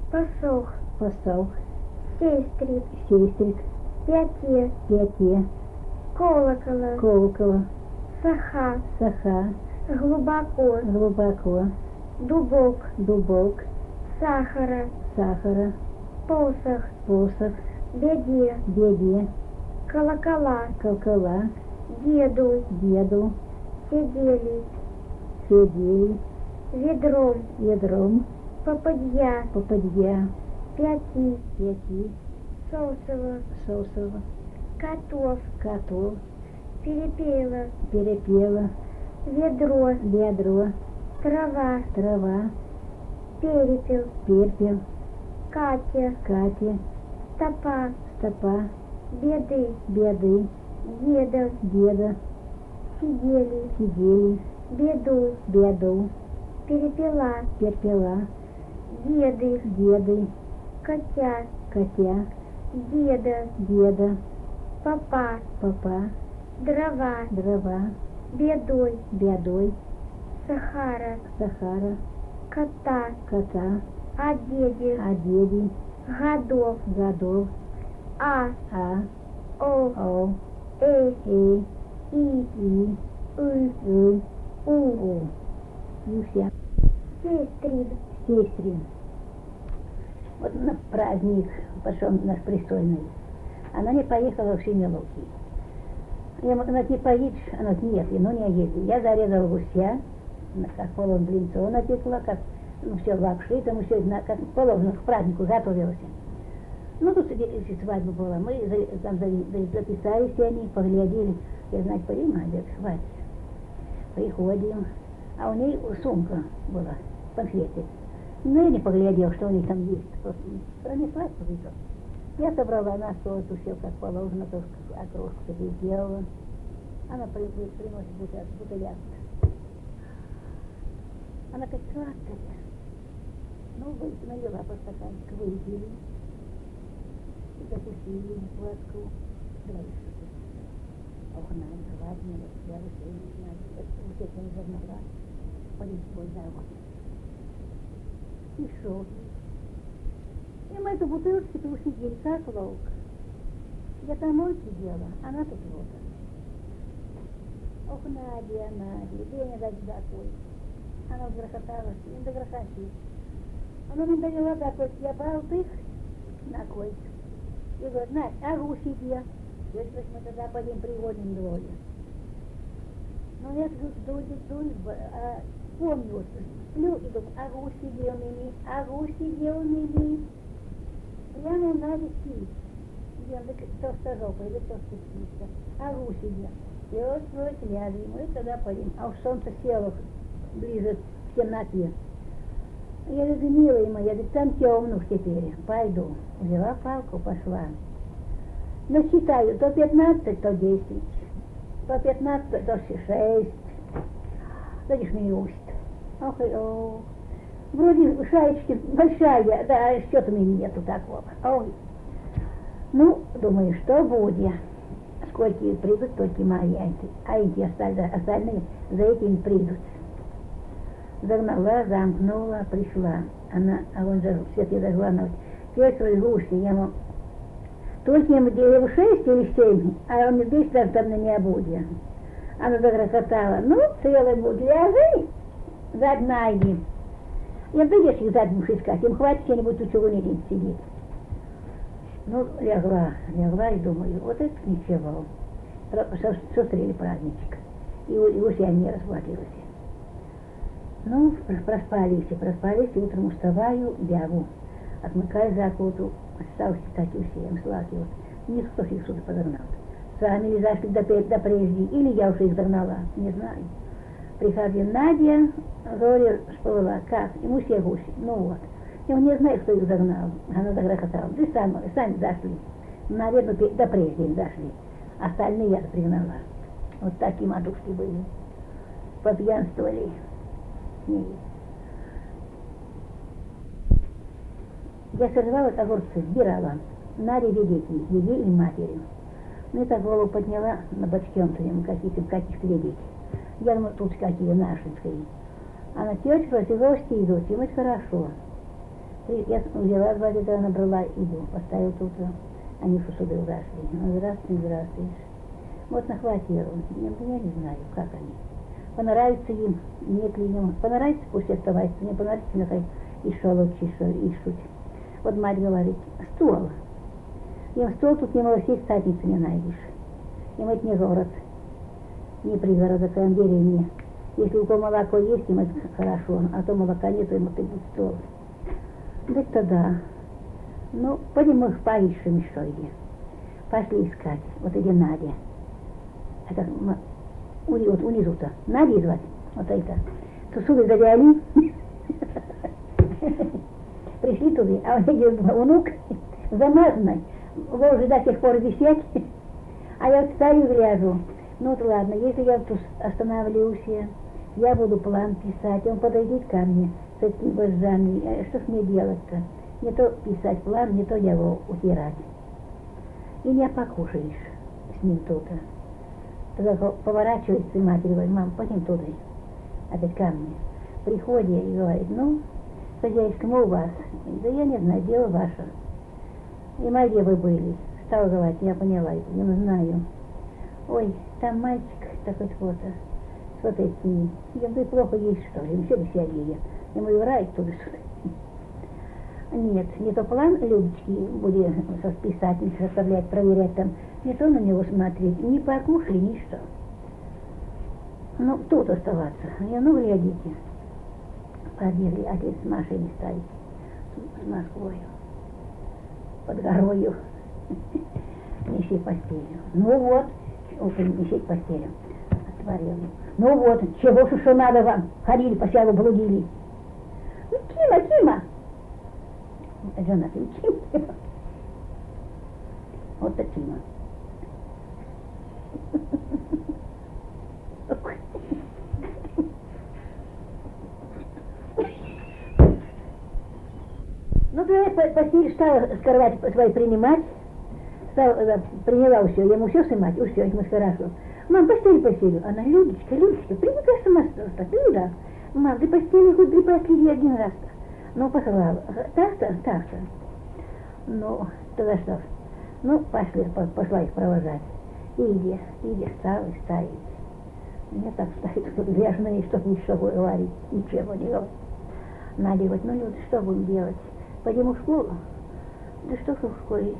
посох, посох, сестрик, сестрик, пяте, пяте, колокола, колокола, саха, саха, глубоко, глубоко, дубок, дубок, сахара, сахара, посох, посох, беде, беде, колокола, колокола, деду, деду, сидели, сидели, ведром, ядром, попадья, попадья, пяти, пяти, сосово, сосово, котов, котов, перепела, перепела, ведро, ведро, трава, трава, перепел, перпел, Катя, Катя, стопа, стопа, беды, беды, деда, деда, сидели, сидели, беду, беду, перепела, перпела, деды, деды, котя, котя, деда, деда, папа, папа, дрова, дрова, бедой, бедой, Сахара, сахара, кота, кота, а деде, деди, годов, годов, а, о, о, и, и, у. И все. сестрин, Сестрин. Вот на праздник пошел наш престольный. Она не поехала в Шемеловки. Я ему, она, ты поедешь? Она говорит, нет, ну не еду. Я зарезала гуся, как положено блинцо напекла, как, ну все, лапши, там все, как положено, к празднику готовилась. Ну тут свадьба была, мы там записались они, поглядели, я знать, понимаю, говорит, хватит. Приходим, а у ней сумка была, конфеты. Ну я не поглядел, что у них там есть, просто пронеслась повезло. Я собрала на стол, все как положено, то окрошку себе сделала. Она приносит бутыляк. Она как сладкая. Ну, налила по стаканчику, выпили. И закусили сладкую. Дальше. Ох, надо, ладно, я вообще не знаю. Вот это не загнала. Полицой завод. И шел. И мы эту бутылочку-то усидели, как волк. Я домой сидела, она тут вот. Ох, Надя, день дать такой. Она грохотала, не до грохоти. Она мне довела такой, я болтых на койке. И говорит, Надь, а гусь где? Если мы тогда пойдем приводим двое. Ну, я дуй, помню, сплю и думаю, а гусь где у меня, а гусь где у меня. Прямо Надя спит. Я то стажок, или то спустился. А гусь где? И вот ляжем, мы тогда пойдем. А уж солнце село ближе к темноте. Я говорю, милая моя, я говорю, там темно теперь, пойду. Взяла палку, пошла. Но считаю, то 15, то 10, то 15, то 6. Вроде смеюсь. Ох, и ох. Вроде шаечки большая, да, счета у меня нету такого. Ой. Ну, думаю, что будет. Сколько придут, только мои, а эти остальные за этим придут. Загнала, замкнула, пришла. Она, а он же свет я зажгла, она говорит, твои гуси, я ему, только ему 6 или 7, а он 10 раз там на меня будет. Она загрохотала, ну, целый будет, ляжи, задна иди. Я придешь их задним искать, им хватит где-нибудь у чего не сидит. Ну, легла и думаю, вот это ничего. Сострели праздничек. И уж я не расплатилась. Ну, проспались, утром вставаю, бегу. Отмыкаю закуту, стал считать усеем, сладкий вот. Никто их сюда подогнал. Сами ли зашли до прежде, или я уже их загнала, не знаю. Приходим, Надя, горе всплыла, как, ему все гуси, ну вот. Я не знаю, кто их загнал, она загрохотала. Ты сами зашли, наверное, до прежде им зашли. Остальные я пригнала. Вот такие матушки были. Попьянствовали. Нет. Я сорвала огурцы, сбирала. На ребятки, ей и матери. Ну, и так голову подняла на бочком своем, каких-то дети. Я думаю, тут какие нашинские. Она тетя, просила, гости идут, и мы хорошо. Я взяла 2 ведра, набрала, иду, поставила тут, они в сюда зашли. Ну, здравствуй, здравствуй. Вот на квартиру, я не знаю, как они. Понравится им, нет ли им. Понравится, пусть оставается, не понравится, нехай еще лучше, ищут. Вот мать говорит, стол. Им стол тут не сесть, садницу не найдешь. Им это не город, не пригород, это деревня. Если у кого молоко есть, им это хорошо, а то молока нет, им это будет стол. Да тогда. Ну, пойдем мы поищем еще иди. Пошли искать. Вот иди Надя. Это вот унизу-то. Надя звать. Вот это. Сусуды завяли. Пришли туда, а он идет внук замазанный. Ложи до сих пор висеть. А я вот стою и гляжу. Ну вот ладно, если я тут остановлюсь, я буду план писать. Он подойдет ко мне с этими вожжами. Что ж мне делать-то? Не то писать план, не то его утирать. И не покушаешь с ним тут-то. Тогда поворачивается и матери говорит, мам, пойдем туда. Опять ко мне. Приходит и говорит, ну, хозяйка, мы у вас. Да я не знаю, дело ваше. И мои где вы были? Стал говорить, я поняла, я не знаю. Ой, там мальчик такой фото. С вот этими. Я говорю, плохо есть, что ли? Все веселье. И мы врать туда-сюда. Нет, не то план Любочки будет писать, составлять, проверять там, не то на него смотреть, не покушали, ни что. Ну, тут оставаться. Я, ну, глядите. Побегли, отец с машиной ставить. С Москвой. Под горою. Неси постелью. Ну вот, неси постелью. Отворил. Ну вот, чего ж что надо вам? Ходили, по селу блудили. Ну, Кима! Жена, ты Кима. Вот так Кима. Ну, то я постель стала с кровати своей принимать. Приняла все, я ему все снимать, все, ему хорошо. Мам, постель. Она, Людочка, привыкай сама стать. Люда, мам, ты постели хоть припасли 1 раз-то. Ну, послала. Так-то. Ну, тогда что? Ну, пошла их провожать. Иди, стала и ставить. Мне так стоит тут грязные, чтобы ничего говорить, ничего не говорить. Надя говорит, ну, Люда, что будем делать? Пойдем в школу? Да что ж в школе?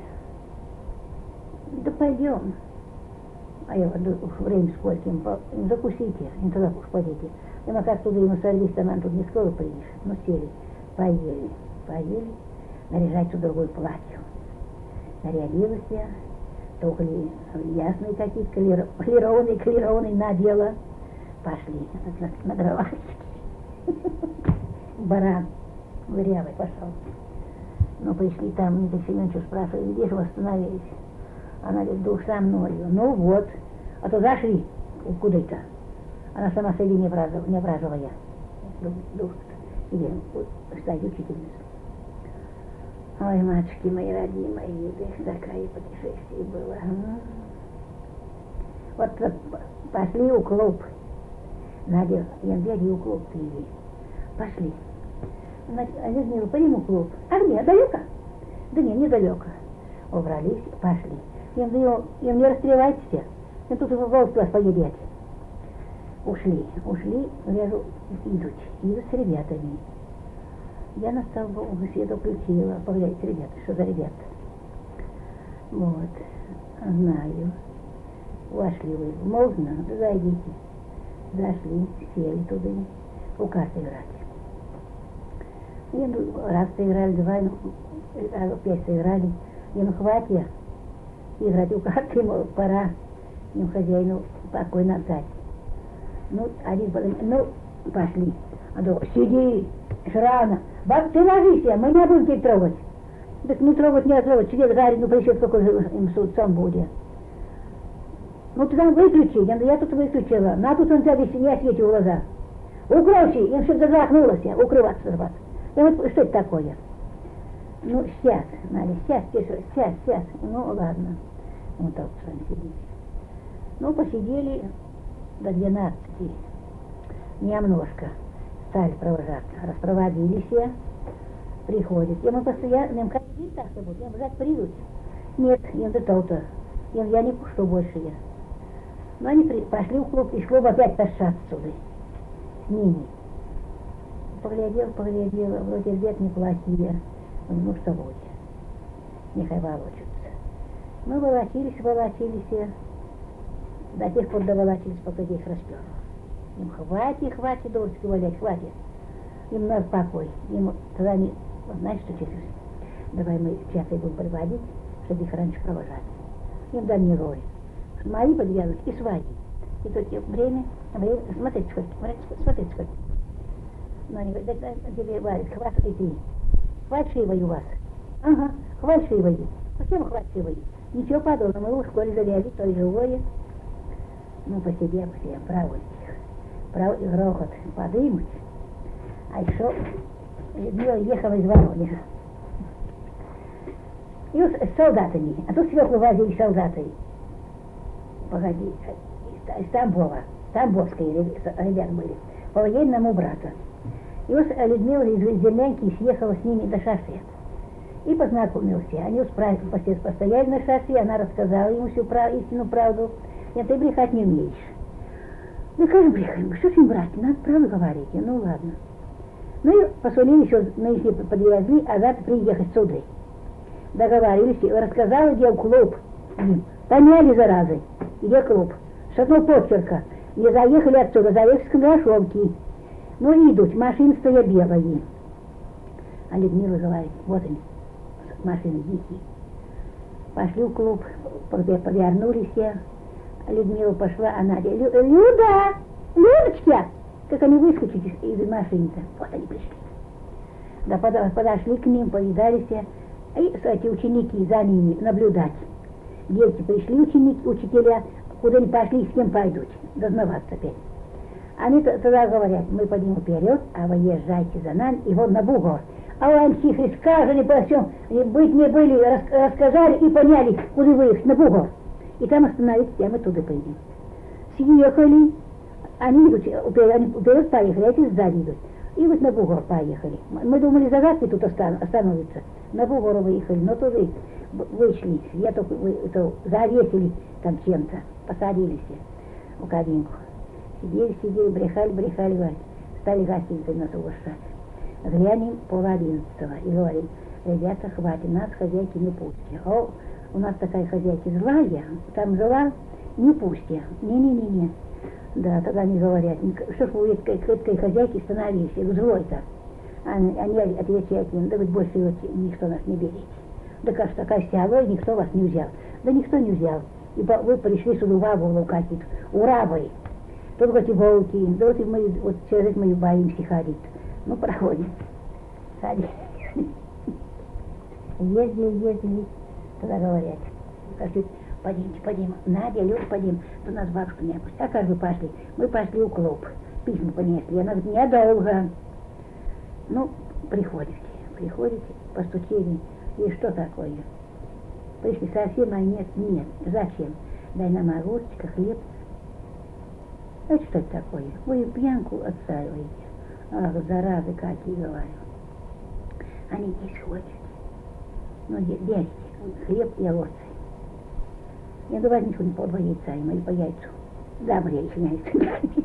Да пойдем. А я говорю, время сколько, закусите, и туда уж пойдите. И мы как туда ему сорвись, там тут не скоро приедешь. Ну, сели, поели, наряжать в другое платье. Нарядилась я, только ясные какие-то, клероны надела. Пошли на дрова. Баран вырявый пошел. Ну, пришли там, Никита Семеновичу спрашивали, где же вы остановились? Она говорит, дух со мною. Ну вот, а то зашли куда-то. Она сама себе не ображала я. Дух, идем, стать учительницу. Ой, матушки мои родимые, такое путешествие было. Вот пошли у клуб. Надя, я дяди у клуб привели. Пошли. А я говорю, пойдем у клуб. А где, далеко? Да нет, недалеко. Убрались, пошли. Я говорю, не расстреляйтесь все. Я тут в волк вас поедете. Ушли, вижу, идут с ребятами. Я на столбу беседу включила, поглядите, ребята, что за ребята. Вот, знаю. Вошли вы, можно? Да зайдите. Зашли, сели туда, у карты играть. И раз сыграли, 2, 5 сыграли. И ну хватит играть у карты, ему пора, им хозяину покойно отдать. Ну, один подумал, ну, пошли. А то сиди, рано. Баб, ты ложись, мы не будем тебя трогать. Так ну трогать, не трогать, сидит гарри, ну причем какой же им суд сам будет. Ну ты там выключи, я тут выключила. На тут он тебя весь не осветил в глаза. Укройся, им что-то захнулось, укрываться от вас. И вот что это такое? Ну, сейчас, Надя, сейчас. Ну, ладно. Вот так с вами сидите. Ну, посидели до 12. Немножко стали провожаться. Распроводились все. приходит. Ему постоянно, им как день так будет, им жать придут. Нет, им до то-то. Им я не пущу больше я. Но они пошли в клуб, из клуба опять тащат отсюда. С ними. Поглядел, вроде ребят неплохие. Ну что будет? Нехай волочатся. Мы волочились, до тех пор доволочились, пока их расперло. Им хватит, дурочки валять, хватит. Им надо покой. Им тогда они, знаешь, что числилось? Давай мы часой будем приводить, чтобы их раньше провожать. Им да не роль. Мои подвязывать и свои. И тут время, смотрите, сколько. Но они говорят, тебе говорят, хватит и ты. Фальшивый у вас. Ага, фальшивый. Почему фальшивый? Ничего подобного, мы в школе завяли, то и живое. Ну, по себе, право их. Право и грохот подымуть. А еще Людмила ехала из Воронежа. И вот с солдатами, а тут сверху возили солдаты. Погоди, из Тамбова, тамбовские ребята были, по военному брату. И вот Людмила из землянки съехала с ними до шоссе. И познакомился. Они постояли на шоссе, она рассказала ему всю истинную правду. И ты брехать не умеешь. Ну, как брехаем? Что с ним брать? Надо правду говорить. Ну, ладно. Ну, и посолили еще, мы их подвезли, а завтра приехать сюда. Договорились, рассказала, где клуб. Поняли, заразы, где клуб. Шатно почерка. И заехали отсюда, заехали с Кондрашовки. Ну, идут, машины стоят белые. А Людмила говорит, вот они, машины дикие. Пошли в клуб, повернулись все. Людмила пошла, а Надя, Люда, Людочка! Как они выскочили из машины-то. Вот они пришли. Да подошли к ним, повидались, и эти ученики за ними наблюдать. Дети пришли, учителя, куда они пошли, с кем пойдут, дознаваться опять. Они тогда говорят, мы пойдем вперед, а вы езжайте за нами, и вон на бугор. А вы антихрист сказали по всем, быть не были, рассказали и поняли, куда выехать, на бугор. И там остановитесь, а мы туда поедем. Съехали, они идут, вперед поехали, а эти сзади идут. И вот на бугор поехали. Мы думали, загадки тут остановятся. На бугор выехали, но туда вышли. Я только завесили там чем-то, посадились в кабинку. Сидели, брехали, говорят. Стали гостиницей нас угощать. Глянем 10:30 и говорим, ребята, хватит, нас хозяйки не пустят. О, у нас такая хозяйка злая, там жила, не пустят. Не. Да, тогда они говорят, что ж вы к этой хозяйке становились, я говорю, злой-то. Они отвечают им, да ведь больше никто нас не берет. Да как такая сяла, никто вас не взял. Да никто не взял. И вы пришли сюда вагу какие-то, ура вы. Тут эти волки, да вот, мы, вот через это мы боимся ходить. Ну, проходим. Ходим. Ездили, тогда говорят. Скажут, пойдем, Надя, Люд, пойдем. Тут нас бабушка не опустит. А как вы пошли? Мы пошли в клуб. Письма понесли. Она говорит, недолго. Ну, приходите, постучили. И что такое? Пришли совсем, а нет. Зачем? Дай нам огурчика, хлеб. Это что это такое? Вы пьянку отстаиваете. Ах, заразы какие, говорю. Они здесь ходят. Ну, берите хлеб и огурцы. Я говорю, ничего не по 2 яйца им или по яйцу. Добрее их яйца.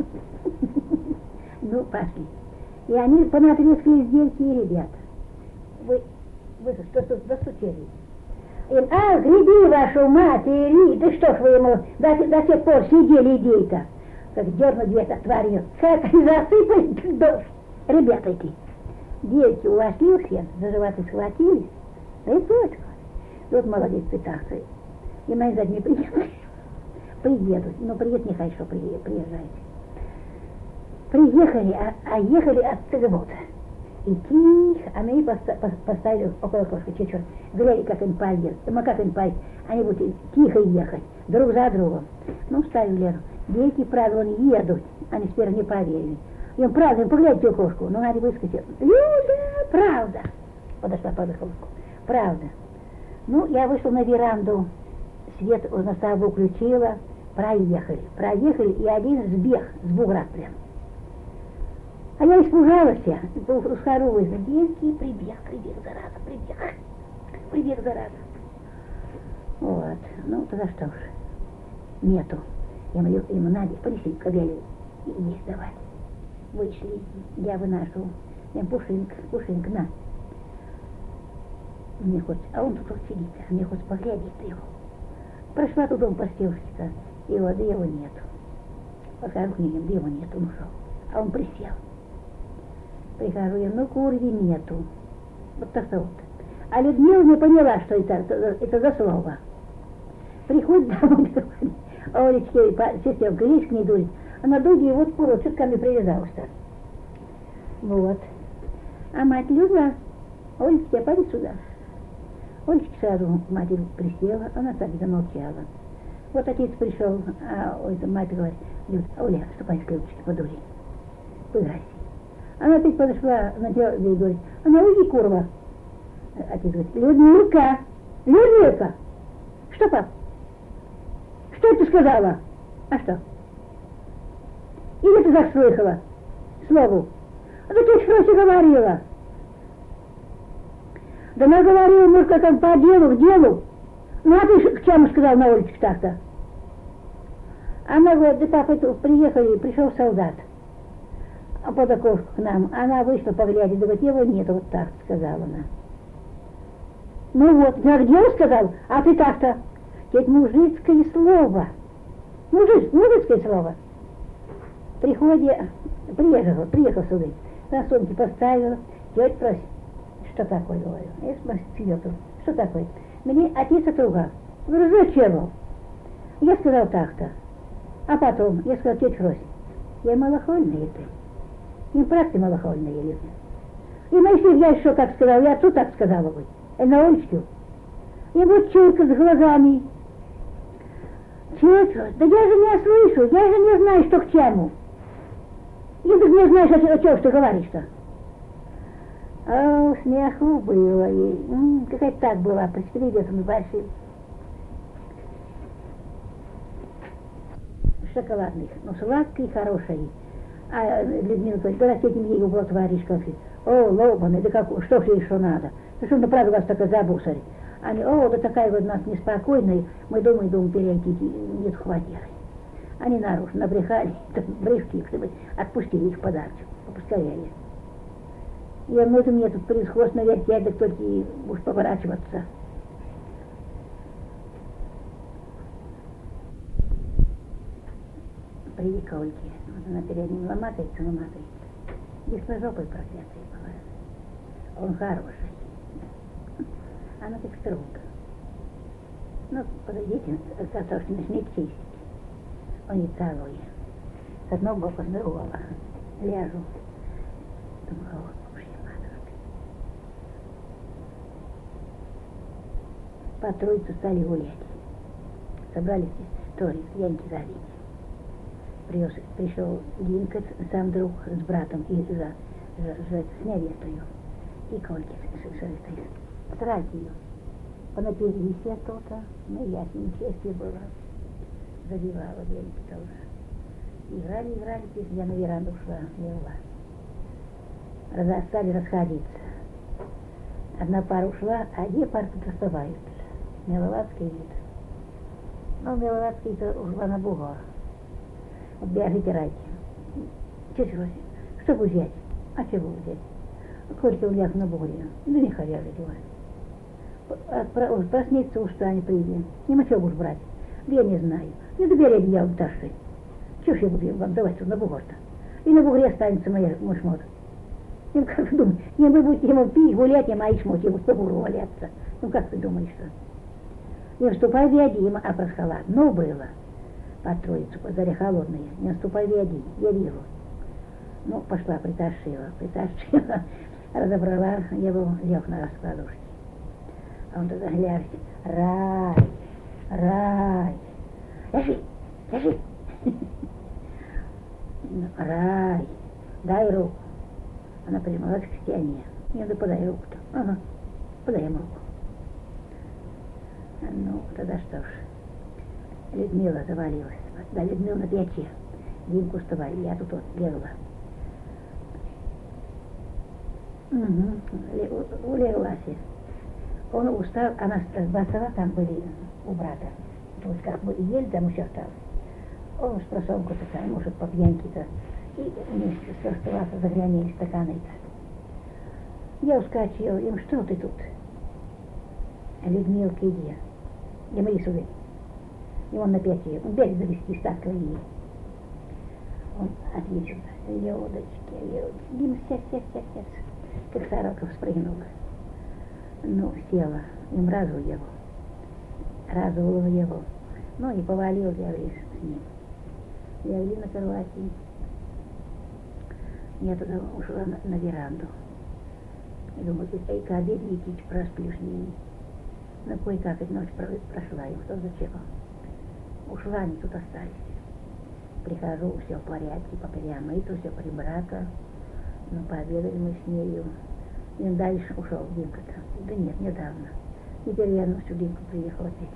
Ну, пошли. И они понатрескали издельки и ребята. Вы что достучали? Им, греби вашу матери, да что ж вы ему до сих пор сидели идей-то? Как дернуть дверь отворил, как засыпали дождь. Ребята эти, девки ушли у всех, за животы схватились, да и точка. Вот молодец питаться. И мои задние приедут, но приедут не хочу, приезжайте. Приехали, а ехали от Цыгбота. И тихо, а мы поставили около окошка, чуть-чуть, глядели, как им пойдет. Как им пойдет, они будут тихо ехать, друг за другом. Ну, ставили, дети, правда, они едут, они сперва не поверили. Им правда, поглядите окошку, ну, они выскочили. Люда, правда. Подошла под окошку, правда. Ну, я вышла на веранду, свет на ставу включила, проехали, и один сбег с бугра прям. А я испужалась, схоруюсь, деньги, прибег, зараза, прибег, зараза. Вот, ну тогда что ж, нету. Ему Надя, понесли к кобелю и есть давать. Вышли, я выношу, я пушинка, на. Мне хочется, а он тут вот сидит, а мне хочется поглядеть на его. Прошла туда постелочка, и вот его нету. Подхожу к ним, его нету, он ушел. А он присел. Прихожу я, ну курви нету. Вот так-то вот. А Людмила не поняла, что это за слово. Приходит домой, а Олечке, сестренка, есть к ней дует. Она дует, и вот куру чутками привязалась-то. Вот. А мать Люда, Олечке, пойди сюда. Олечка сразу к матери присела, она так замолчала. Вот отец пришел, а мать говорит, Люда, Оля, ступай с клювочки, подури. Поиграйся. Она опять подошла, начала ей говорить, а ну уйди, курва. Отец говорит, Людмилка, что, пап? Что ты сказала? А что? Или ты заслышала слову? А да ты что говорила? Да она говорила, может, как по делу, к делу. Ну, а ты к чему сказал на улице так-то? Она говорит, да папа, приехали, пришел солдат. А под окошко к нам. Она вышла поглядеть, говорит, его нет, вот так сказала она. Ну вот, я к делу сказал, а ты так-то. Ведь мужицкое слово. Мужицкое слово. Приехал сюда, на сумке поставила, тетя просит, что такое, говорю. Я спросила, что такое? Мне отец отругал. Говорю, зачем? Я сказал так-то. А потом, я сказал, тетя Фрось, я малохольная ты. Им правда малохольная люди. И если я еще так сказал, я отцу так сказала бы. На Олечку. И вот чурка с глазами. Тетя, да я же не слышу, я же не знаю, что к чему. И ты не знаешь, о чем ты говоришь-то. О, смеху было ей. Какая-то так была, при привесами большим. Шоколадный, ну сладкий, хороший. А Людмила говорит, да этим ей вот варишь кофе. О, лобаный, да как, что же еще надо? Да что, правда, вас такая забусарь. Они, о, да такая вот у нас неспокойная, мы думаем, перейти нет квартиры. Они наружу набрехали, брехки, чтобы отпустили их подарочек, поскорее. Я ну, мне тут происходит наверх, я так только и будешь поворачиваться. Приди к Ольге, вот она перед ним ломатается. Беспожопой проклятый была. Он хороший. Она так строго. Ну, подойдите, картошки начнет чистить. Он не целует. С одного боку, с другого. Ляжу. Думаю, холодно уж я матушка. По троицу стали гулять. Собрались истории, Яньки залить. Пришел Гинка, сам друг с братом, и с невестою. И Кольки с Тратью. Понапились я то-то, ну я с ним честью была. Забивала Геньки тоже. Играли, я на веранду ушла, легла. Стали расходиться. Одна пара ушла, а две пары тут оставаются. Миловацкий вид. Ну, Миловацкий-то ушла на бугор. Вот бежите ради. Тетя, что бы взять? А чего взять? Колька уляг на бугре. Да не ходя говорит. Проснется, устанет, придет. Нема чего будешь брать. Да я не знаю. Не добери одеяло таши. Чего ж я буду вам давать тут на бугор-то? И на бугре останется мой шмот. Ну, как ты думаешь, не вы будете ему пить, гулять, а мои шмоти будут по бугру валяться. Ну, как ты думаешь, что? Не вступай в яди, а просхала. Но было. Под троицу, по заре холодная. Не вступай в яди, я вижу. Ну, пошла, притащила. Разобрала его, лег на раскладушке. А он тогда глядит, рай. Ляжи. Рай, дай руку. Она прижималась к стене. Я да подай руку-то. Ага, подай ему руку. Ну, тогда что ж. Людмила завалилась. Да, Людмила на печи. Димку вставали, я тут вот легла. Улеглась. Он устал, она с 2 села там были у брата. То есть как мы и ели, там еще осталось. Он уж просонку такая, может, по пьянке-то. И вместе со стола загрянили стаканы-то. Я ускочила, им, что ты тут? Людмилка, иди. Я мои сюда. И он опять ее, он берег завести стаканы. Он ответил, Людочки, Дим, сядь. Как сорока вспрыгнула. Ну, села, им разул его. Ну и повалил я с ним. Легли на кровати. Я тогда ушла на веранду. И думаю, эй-ка, обедните, просплю с ними. Ну, кое-как эта ночь прошла, им что зачем? Ушла, они тут остались. Прихожу, все в порядке, попрямыто, все прибрато. Ну, пообедали мы с нею. И дальше ушел Димка-то. Да нет, недавно. Теперь я ночью Димка приехал опять.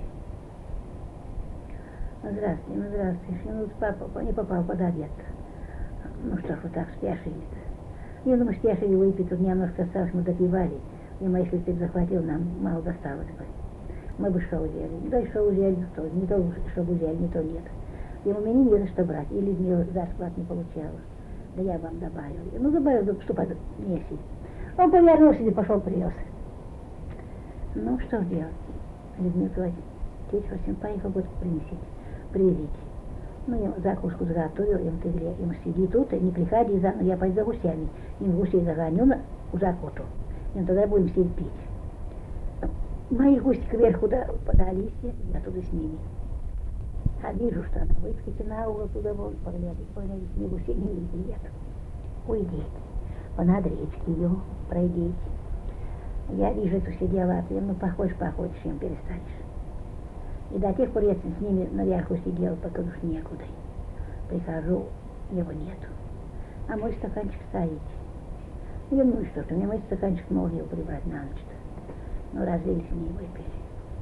Здравствуйте. Ну, папа не попал под обед. Ну что ж, вот так спяшили-то. Я думаю, спяшили выпить, тут немножко осталось, мы допивали. И моих ты захватил, нам мало досталось бы. Мы бы шоу взяли. Да и шоу взяли, что не то чтобы взяли, не то нет. Ему мне не за что брать. И Людмила за склад не получала. Да я вам добавил. Ну, добавил, что неси. Он повернулся и пошел привез. Ну, что делать? Людмила говорит, тетя Василь, поехал вот привезите. Ну, я закуску заготовил, им сиди тут, не приходи, я пойду за гусями. Им гусей загоню у закуту. И тогда будем все пить. Мои гуси кверху подались, я туда с ними. А вижу, что она выскочит на угол туда, поглядеть, ни гусей не видит, нет. Уйдите, понад речки ее пройдите. Я вижу эту все дела, ну, походишь, им перестанешь. И до тех пор я с ними наверху сидела, пока уж некуда. Прихожу, его нету. А мой стаканчик стоит. Я ну что ж, у меня мой стаканчик мог его прибрать на ночь-то. Ну, разлили с ней, выпили.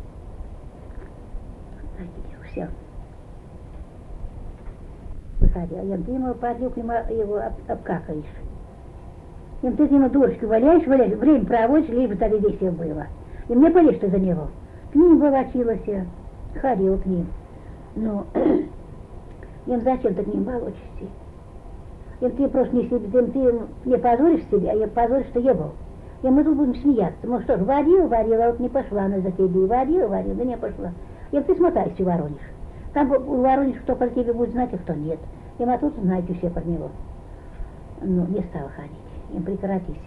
Все. Выходила. Я ты ему подлюк, его обкакаешь. И ты ему дурочку валяешь, время проводишь, лишь бы так и весело было. И мне полез ты за него. К ним волочилась, ходил к ним. Ну, им зачем ты к ним волочишься? Им ты просто не себе, ты не позоришь себя, а позоришь-то его. И мы тут будем смеяться. Ну что ж, водила, а вот не пошла она за тебе. Водила, да не пошла. И ты смотайся, Воронеж. Там Воронеж, кто про тебя будет знать, а кто нет. И мы тут знаете все про него. Ну, не стала ходить. Им прекратись.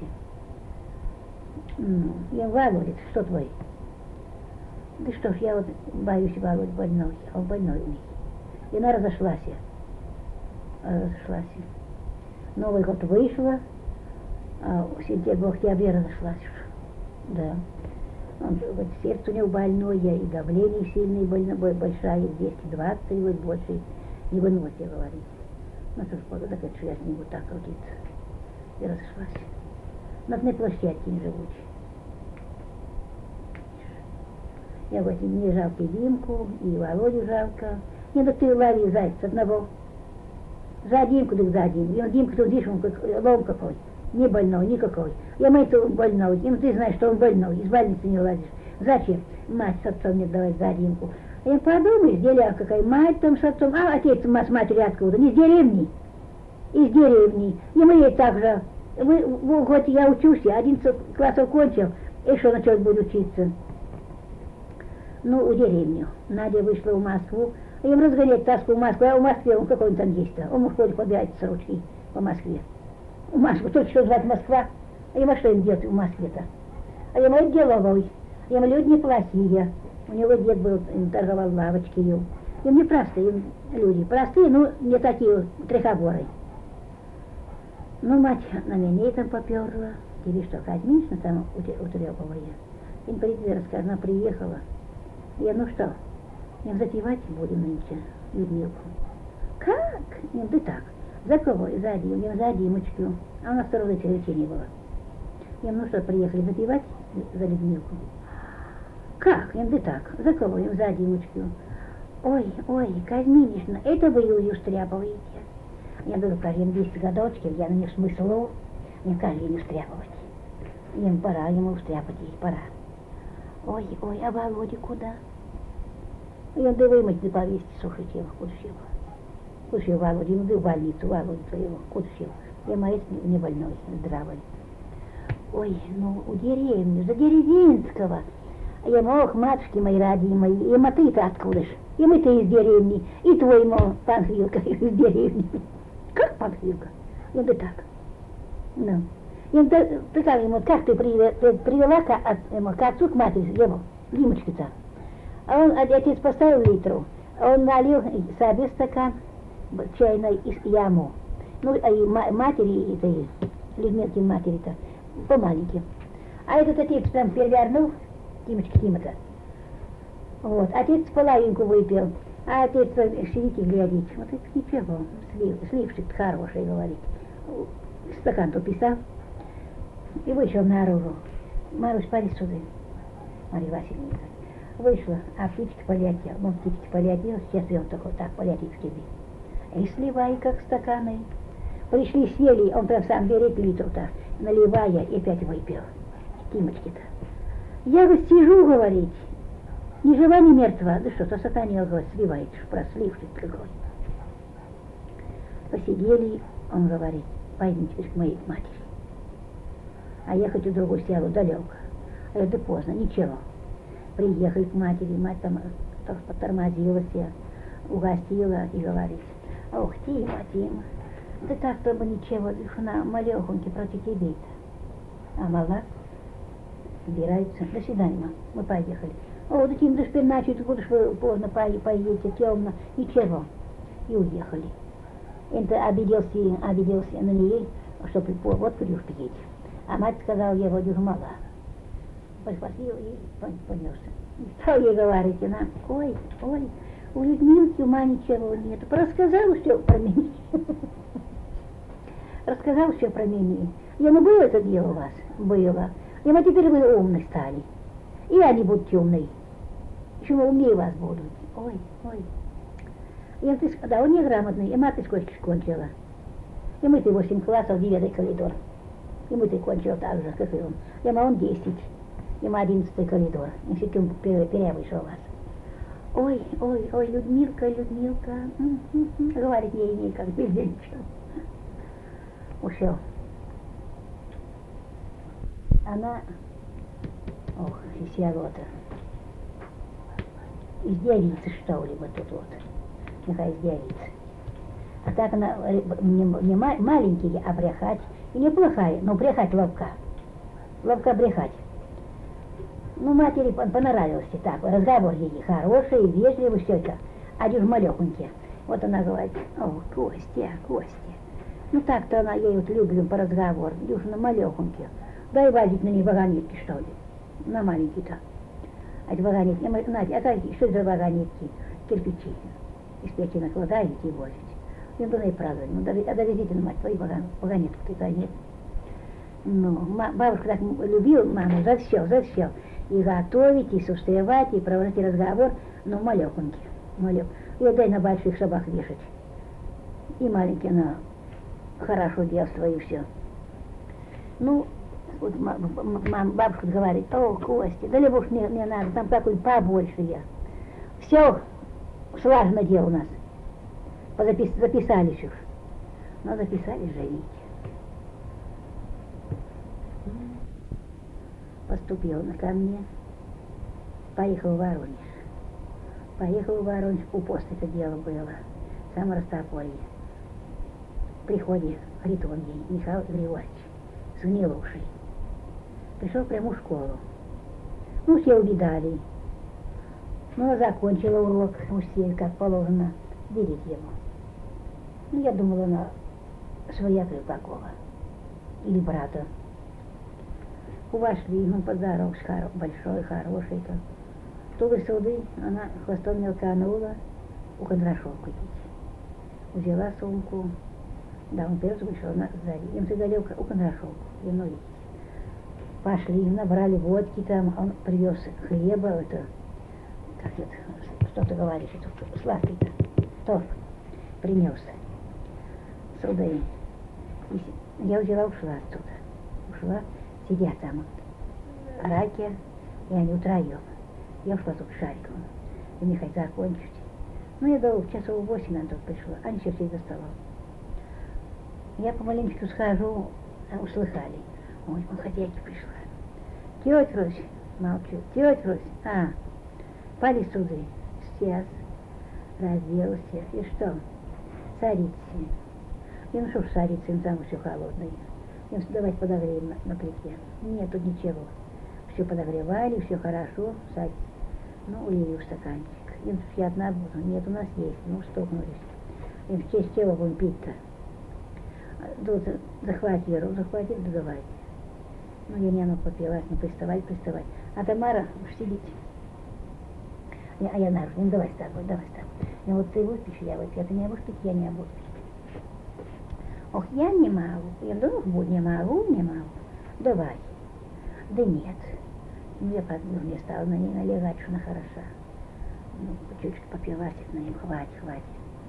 Ну, им Володя, что твой? Да что ж, я вот боюсь, Володя больной, а он больной у них. И она разошлась. Новый год вышла, а в сентябре, октябре разошлась уж. Да. Вот сердце у него больное, и давление сильное, большая, 220, и вот больше не выносит, говорит. Ну что ж, так что я с ним вот так крутиться. И разошлась. На площадке не живучи. Я говорю, мне жалко и Димку, и Володю жалко. Не, так ты лови зайца одного. За Димку, так за Димку. И он Димка, тут видишь, он как лом какой. Не больной, никакой. Я мой-то больной. И ты знаешь, что он больной. Из больницы не лазишь. Зачем? Мать с отцом не давать за Димку. А я подумаю, деля какая мать там с отцом. А отец с матерью откуда? Не из деревни. Из деревни. И мы ей так же. Вот я учусь, 11 классов кончил. И что начал буду учиться? Ну, у деревню. Надя вышла в Москву. Им разгонять тоску в Москву. А в Москве он какой-нибудь там есть-то. Он ходит побирать сорочки по Москве. В Москву. Только что звать Москва. А ему что им делать в Москве-то? А ему деловой. Ему люди неплохие. У него дед был, торговал в лавочке. Им не простые люди. Простые, но не такие трехоборы. Ну, мать на меня там поперла. Тебе что, Казьминична там утрепала я? Им прийти рассказать, она приехала. Я, ну что, им запивать будем нынче Людмилку. Как? Им, да так. За кого? За Димочку. А у нас второго вечера не было. Им, ну что, приехали запивать за Людмилку. Как? Им, да так. За кого? Им за Димочку. Ой, Казьминична, это вы ее стряпываете. Я говорю, кажем 200 годочков, я на них смыслу, мне каждый не стряпывать. Им пора, ему встряпать ей пора. Ой, ой, а Володя куда? И он да вымыть, да повесить, сушить его, куда ж его? Куда ж его, Володя, ну да в больницу, Володя твоего, куда ж его? Я моец не больной, здравый. Ой, ну у деревни, за деревенского. Я мог, матушки мои родимые, и ты-то откуда ж? И мы-то из деревни, и твой, мол, Панфилка из деревни. Как Панфилка? И да так. Ну. И ты как ему, как ты привела к отцу, к матери, его, Димочке-то? А он, отец поставил литру, а он налил себе стакан чайной из яму. Ну, а и матери, этой, Людмилки матери-то, по маленьким. А этот отец там перевернул, Тимочка Тима-то. Вот, отец половинку выпил, а отец сидите глядите. Вот это ничего, сливчик хороший, говорит. Стакан-то писал и вышел наружу. Марусь, пари сюда, Марья Васильевна. Вышла, а птичка полетела. Ну, птичка полетела, сейчас он такой, так, полетит к тебе. И сливай, как стаканы. Пришли, сели, он прям сам берет литру-то, наливая, и опять выпил. Тимочки-то. Я вот сижу, говорить, ни жива, ни мертва. Да что, сатанел, говорит, сливает, просливший другой. Посидели, он говорит, пойдем теперь к моей матери. А ехать в другую село далеко. А я, да поздно, ничего. Приехали к матери, мать там потормозилась, угостила и говорит, ох, Тима, Тима, да так-то бы ничего, она малехоньки против тебя-то. А мала собирается. До свидания, мам, мы поехали. О, да Тим, да теперь ночью, куда ж вы поздно поедете, темно, ничего. И уехали. Это обиделся на ней, что вот куда уж пьете. А мать сказала, я вроде уже мала. Подхватил и понесся. Стал ей говорить, она, ой, у Людмилки ума ничего нет. Рассказал все про меня. Рассказал все про меня. Я, ну было это дело у вас? Было. И вот теперь вы умны стали. И они будут умные. Еще умнее вас будут. Ой. Да, он неграмотный, и мать сколько кончила. И мы-то 8 классов, 9 коридор. И мы-то кончил так же, как и он. Он 10. Ему 11 коридор. И все-таки он перевышел вас. Ой, Людмилка. Говорит ей, как без ничего. Ушел. Она, ох, сирота. Из девицы, что ли, вот тут вот. Какая из девицы. А так она не маленькие, а брехать. И неплохая, но брехать ловка. Ловка брехать. Ну, матери понравилось так. Разговор ей хороший, вежливый, все это. А дюж малехонькие. Вот она говорит, о, Костя. Ну так-то она ей вот люблю по разговору. Дюж на малехонькие. Дай возить на них вагонетки, что ли. На маленькие-то. А эти вагонетки, Надя, а какие, что это за вагонетки? Кирпичи. Из печи накладаете и возите. Я думаю, и правда. Ну, довезите на мать твою вагонетку-то нет. Ну, бабушка так любила маму за все. И готовить, и сустевать, и проводить разговор, но малехонький. Ее дай на больших шабах вешать. И маленький она хорошо девство и все. Ну, вот бабушка говорит, о, Костя, да либо уж не надо, там какой побольше я. Все, слаженно дело у нас. Записались уж. Но записались, живите. Поступил она ко мне, поехал в Воронеж, у поста это дело было, сам Ростополье. Приходит, говорит он ей, Михаил Григорьевич, с гнилушей. Пришел прямо в школу. Ну, все увидали. Ну, закончила урок, все, как положено, видеть его. Ну, я думала, она своя Крепакова или брата. Вошли, он поздоровался, большой, хороший. То суды, она хвостом мелканула, у Кондрашовку идти. Взяла сумку, да, он первый вышел сзади, им заголел у Кондрашовку, и ноги. Пошли, набрали водки там, он привез хлеба, это, как это, что ты говоришь, это сладкий-то, торт принес. Сюда. Я взяла, ушла оттуда. Сидят там раки, и они втроем. Я ушла тут шариком, и мне хоть закончить. Ну, я до часов 8, наверное, тут пришла, они все сидят за столом. Я помаленечку схожу, а услыхали. Ой, хозяйка пришла. Тетя Русь, молчу, тетя Русь, пали суды, сейчас разделся, и что, садитесь. И ну что ж садиться, им там все холодное. Им давайте подогреем на плите. Нет, тут ничего. Все подогревали, все хорошо, садитесь. Ну, улили в стаканчик. Им я одна буду. Нет, у нас есть. Ну, стукнулись. Им в честь чего будем пить-то? Тут захватили, да давайте. Ну, я не попилась, ну, приставать. А Тамара, уж сидите. А я наружу, ну, давай с тобой. Я вот ты выпьешь, я выпью, а ты не будешь пить, я не буду пить. Ох, я не могу. Я вдруг буду, не могу. Давай. Да нет. Ну, я подбил, мне стала на ней наливать, что она хороша. Ну, чуть-чуть попилась на ней, хватит.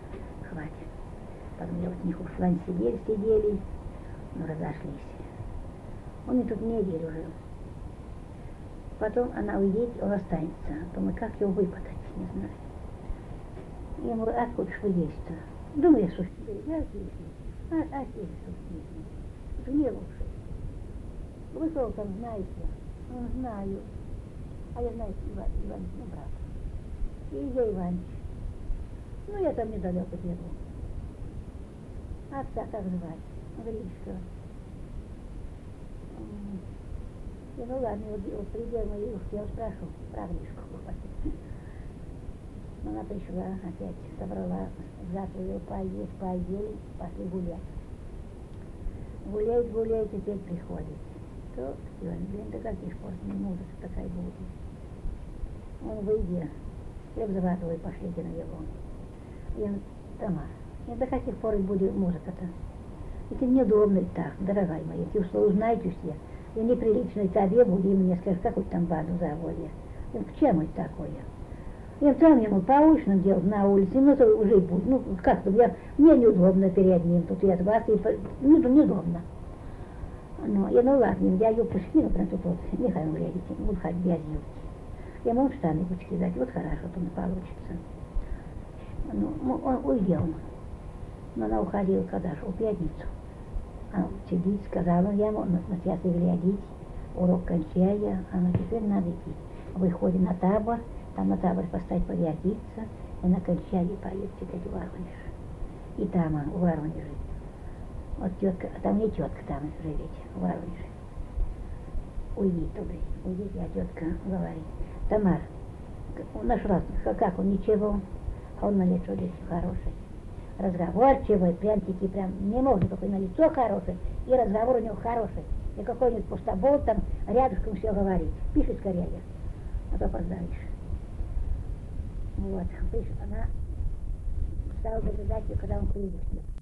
Потом я вот в них ушла, они сидели, ну, разошлись. Он и тут неделю жил. Потом она уедет, он останется. Думаю, как его выпадать, не знаю. Я говорю, откуда ж вы есть-то? Думаю, что я здесь. А здесь что здесь? Мне лучше. Вы что там знаете? Знаю. А я знаю Иванович, ну, брат. И Илья Иванович. Ну, я там недалеко живу. Отца как звать? Гришка. Я, ну ладно, вот придем, я его спрошу про Гришку. Она пришла, опять собрала, завтрак поели, пошли гулять. Гуляет, теперь приходит. То, блин, да каких пор, музыка такая будет. Он выйдет, хлеб заваривай, пошлите на его. И он, Тамара, и до каких пор будет музыка-то? Это неудобно так, дорогая моя, ты узнаете все. И неприлично тебе будет, и мне скажешь, какой там банду заводят. К чему это такое? Я там ему по-уличному делать на улице, ну то уже будет, ну как-то, мне неудобно перед ним, тут я с вас, неудобно. Ну, ладно, я юбку скину, прям тут вот, нехай он глядите, буду ходить без юбки. Я могу штаны кучки дать, вот хорошо, то получится. Ну, он уйдел. Но она уходила, когда же, в пятницу. Она сидит, сказала, я могу на тебя глядеть, урок кончая, а ну теперь надо идти. Выходим на табор, там на табор поставить повертиться, и на кончаге поедет читать в Воронеж. И там он, в Воронеже. Вот тетка, а там не тетка там живет, в Воронеже. Уйди туда, а тетка говорит, Тамара, наш раз, как он, ничего, а он на лицо здесь хороший. Разговорчивый, прям-таки прям не может, какой на лицо хороший, и разговор у него хороший. И какой-нибудь пустобол там рядышком все говорит. Пиши скорее, а то опоздаешь. Вот, она стала дожидать ее, когда он приедет.